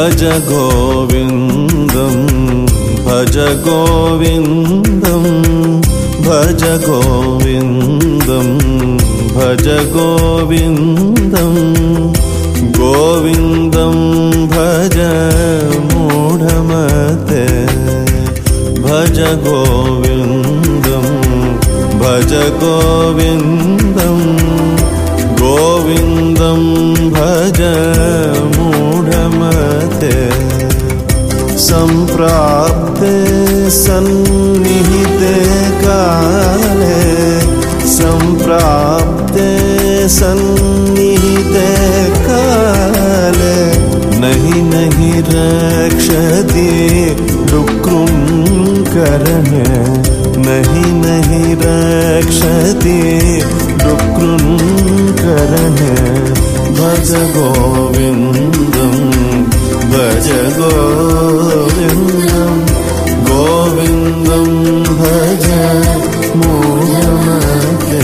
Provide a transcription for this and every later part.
भज गोविन्दं भज गोविन्दं भज गोविन्दं भज गोविन्दं गोविन्दं भज मूढमते भज गोविन्दं भज गोविन्दं गोविन्दं भज मूढमते सम्प्राप्ते सन्निहिते काले सम्प्राप्ते सन्निहिते काले नहि नहि रक्षति डुक्रुङ्करणे नहि नहि रक्षति डुक्रुङ्करणे भज गोविन्दं भज गोविन्दं गोविन्दं भज मूढमते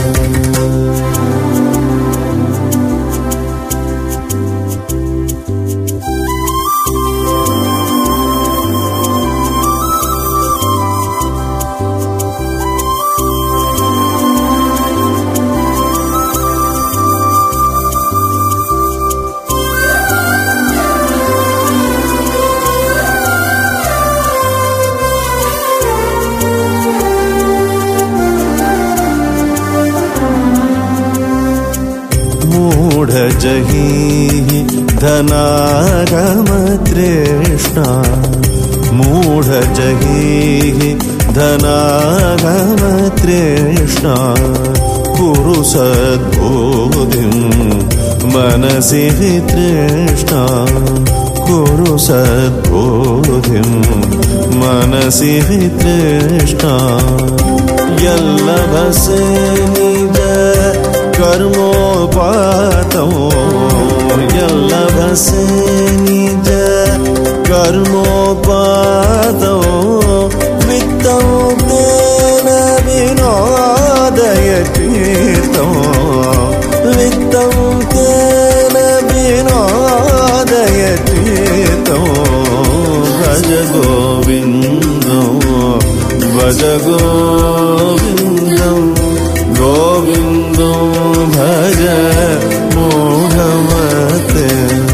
जहि धनागमतृष्णा मूढ जहि धनागमतृष्णा कुरु सद्बुद्धिं मनसि तृष्णा कुरु सद्बुद्धिं मनसि तृष्णा यल्लभसे निज कर्मोपातौ यल्लभसे निज कर्मोपातौ वित्तौ तेन विनोदयतीर्थौ वित्तौ तेन विनोदयतीर्थौ भज गोविन्दौ भज गोविन्दं गोविन्दं भज मूढमते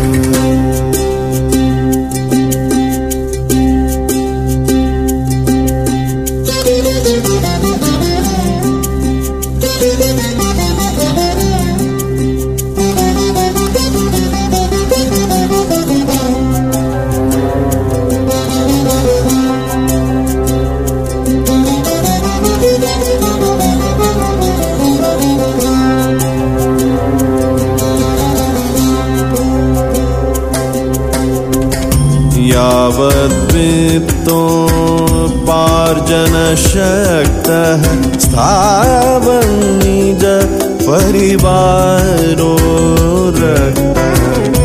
यावद्वित्तोपार्जनशक्तः स्थावन् निज परिवारो रक्तः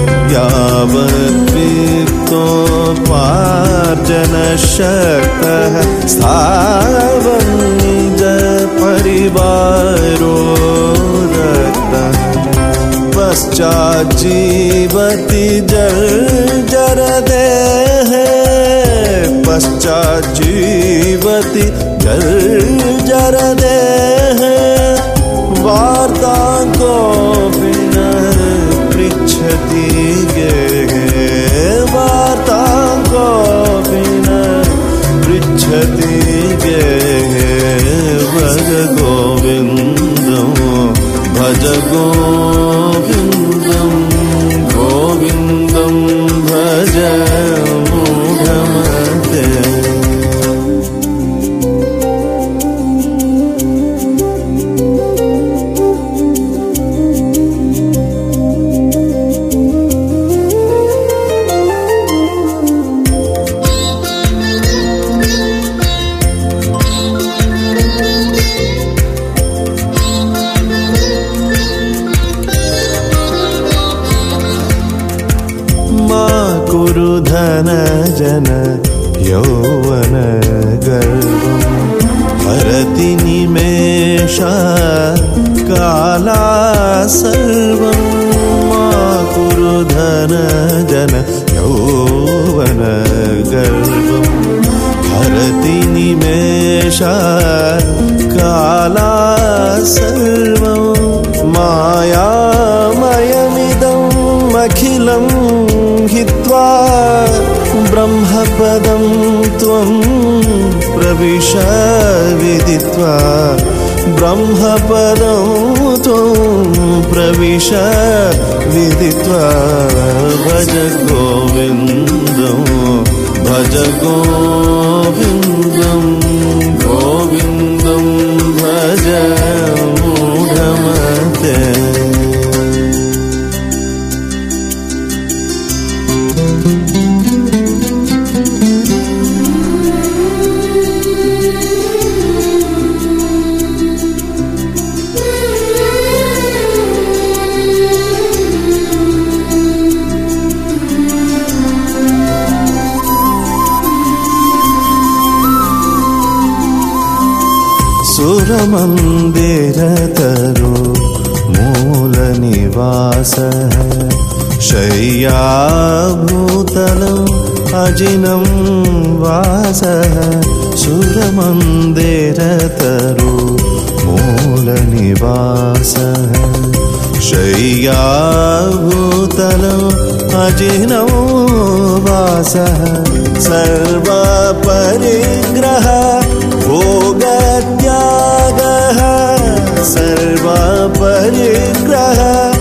यावद्वित्तोपार्जनशक्तः स्थावन् निज परिवारो रक्तः पश्चाज्जीवति जर्जरदेः पश्चाज्जीवति जर्जरदेः वार्तां कोऽपि न पृच्छति गेहे वार्तां कोऽपि न पृच्छति गेहे भज गोविन्दं भज गोविन्दं गोविन्दं भज मूढमते धन जन यौवन गर्वं हरति निमेषा काला सर्वं मा कुरु धन जन यौवन निमेष काला सर्वं मायामयमिदम् अखिलं हित्वा ब्रह्मपदं त्वं प्रविश विदित्वा ब्रह्मपदं त्वं प्रविश विदित्वा भज गोविन्दं भज गोविन्दं गोविन्दं भज मूढमते सुरमन्दिरतरो मूलनिवासः शय्याभूतलम् अजिनं वासः सुरमन्दिरतरो मूलनिवासः शय्याभूतलम् अजिनं वासः सर्वपरिग्रह भोगत्यागः सर्वपरिग्रह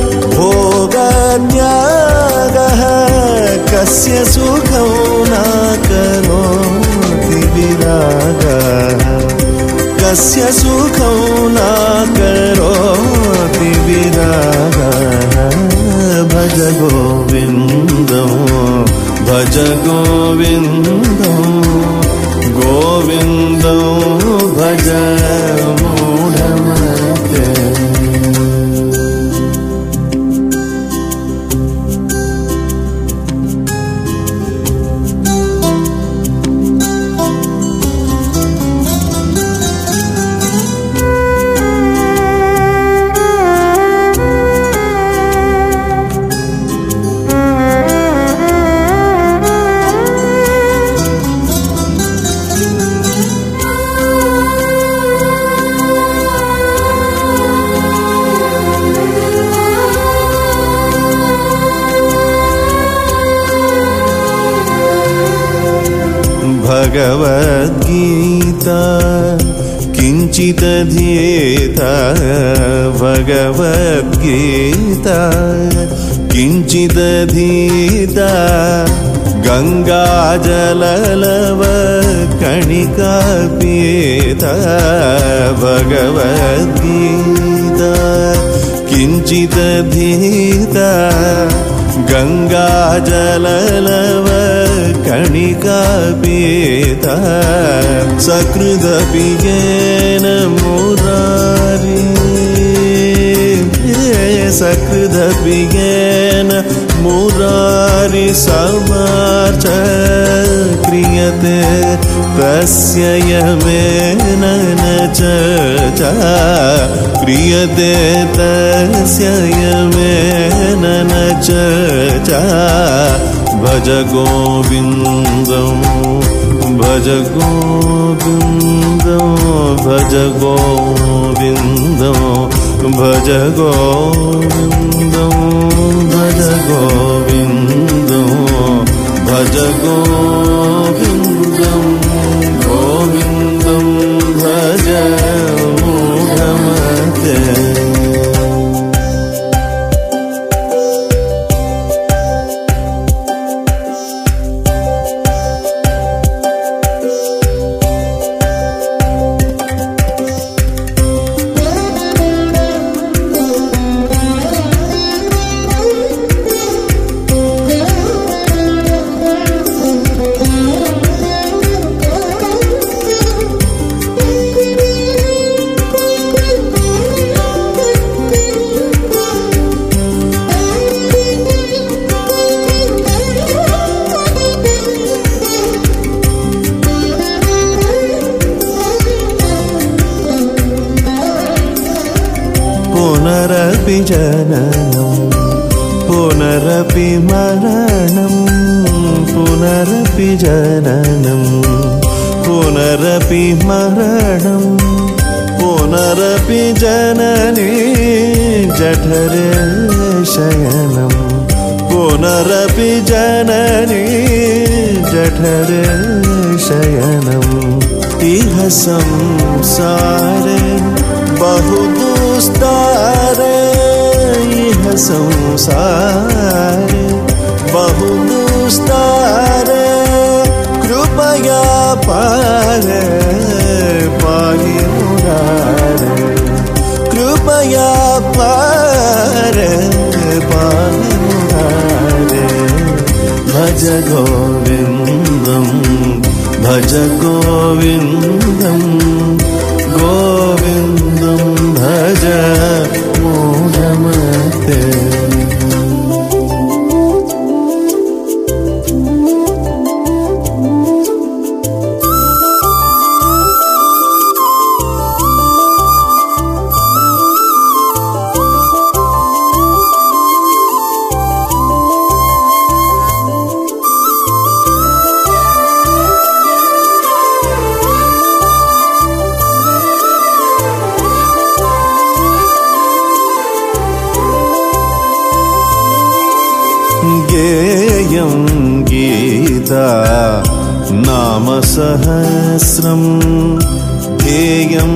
भोगत्यागः कस्य सुखं न करोति विरागः कस्य सुखं न करोति विरागः भज गोविन्दं भज गोविन्दं गोविन्दं भज मूढमते भगवद्गीता किञ्चिदधीता भगवद्गीता किञ्चिदधीता गङ्गाजललव कणिका पीता भगवद्गीता किञ्चिदधीता गङ्गाजललव कणिका पीता सकृदपि येन मुरारी सकृदपि येन मुरारी समार्च क्रियते तस्य यमेन न चर्चा क्रियते तस्य यमेन न चर्चा भज गोविन्दं भज गोविन्दं भज गोविन्दं भज गोविन्दं भज गोविन्दं भज गोविन्दं गोविन्दं भज मूढमते पुनरपि जननं पुनरपि मरणं पुनरपि जननं पुनरपि मरणं पुनरपि जननी जठरे शयनं पुनरपि जननी जठरे शयनम् इह संसारे बहु दुस्तारे इह संसारे बहु दुस्तारे कृपया पारे पाहि मुरारे कृपया पारे पाहि मुरारे भज गोविन्दं भज गोविन्दं गोविन्दं भज मूढमते गेयं गीता नाम सहस्रं ध्येयं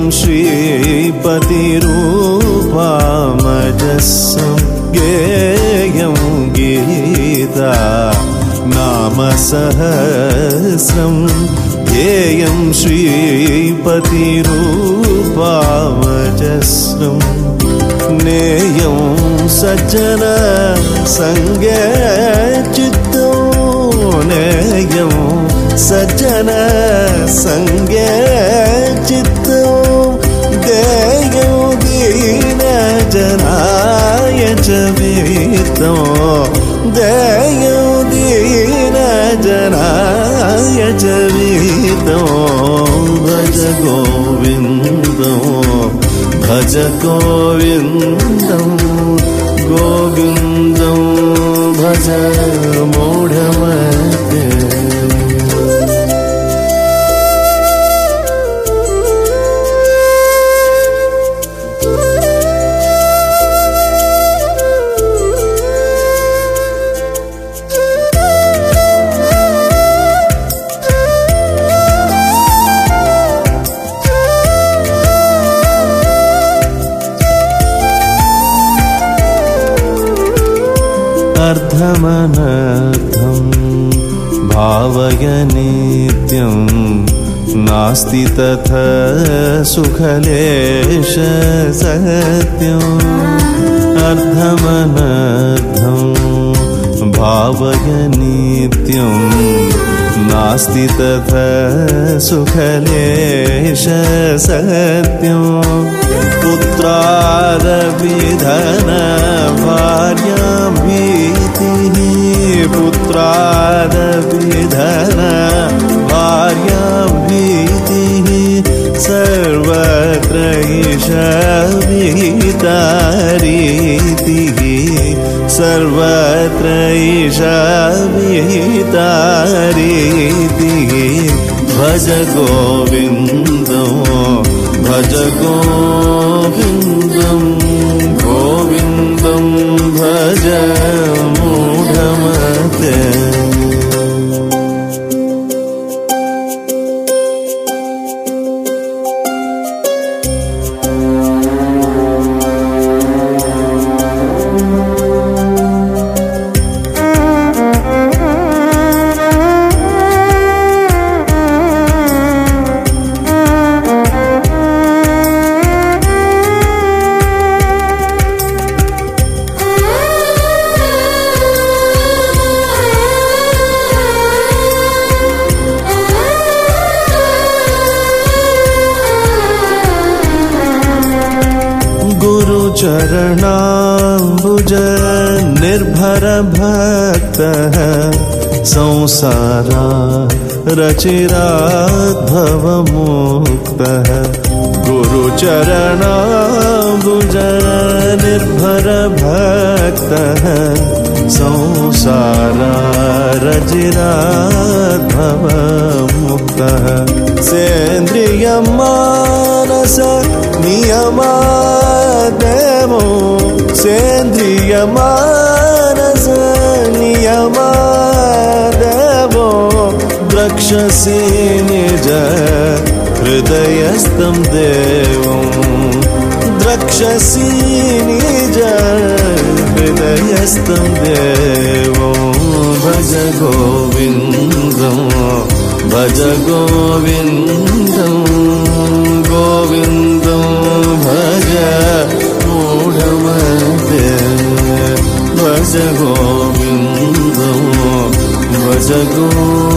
श्रीपतिरूपामजस्रं गेयं गीता नाम सहस्रं ध्येयं श्रीपतिरूपामजस्रं नेयं सज्जन संगे चित्तो नेयं सज्जन संगे चित्तो देयं दीन जनाय च वीतो देयं दीन जनाय च वीतो भज गोविन्दो भज गोविन्दं गोविन्दं भज मूढमते अर्धमनर्थं भावय नित्यं नास्ति तथा सुखलेश सत्यम् अर्धमनर्थं भावय नित्यं नास्ति तथा सुखलेश सत्यम् पुत्रादपि धन भार्या भीतिः पुत्रादपि धन भार्या भीतिः सर्वत्र ईशा विहिता रीतिः सर्वत्र ईशा विहिता रीतिः भज गोविन्दो भज गोविन्दं गोविन्दं भज मूढमते चरणाम्बुज निर्भर भक्तः संसारा रचिराद्भव मुक्तः गुरुचरणाम्बुज निर्भर भक्तः संसारा रचिराद्भव मुक्तः सेन्द्रिय मानस नियमादेवो सेन्द्रिय मानस नियमादेवो द्रक्षसि निज हृदयस्थं देवं द्रक्षसि निज हृदयस्थं देवं भज गोविन्दं भज गोविन्दं गोविन्दं भज मूढमते भज गोविन्दं भज गोविन्दं